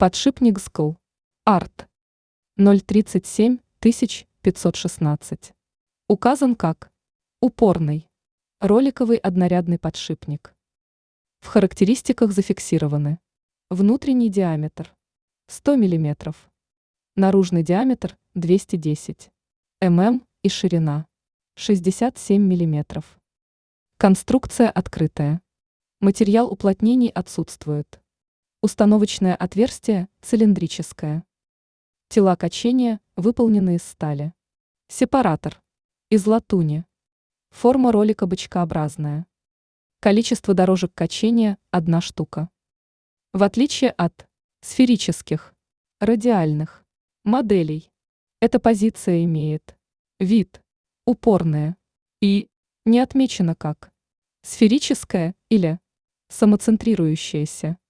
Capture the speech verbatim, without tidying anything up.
Подшипник СКЛ. Арт. ноль тридцать семь тысяч пятьсот шестнадцать. Указан как упорный роликовый однорядный подшипник. В характеристиках зафиксированы внутренний диаметр сто миллиметров, наружный диаметр двести десять миллиметров и ширина шестьдесят семь миллиметров. Конструкция открытая. Материал уплотнений отсутствует. Установочное отверстие цилиндрическое. Тела качения выполнены из стали. Сепаратор из латуни. Форма ролика бочкообразная. Количество дорожек качения – одна штука. В отличие от сферических, радиальных моделей, эта позиция имеет вид упорная и не отмечена как сферическая или самоцентрирующаяся.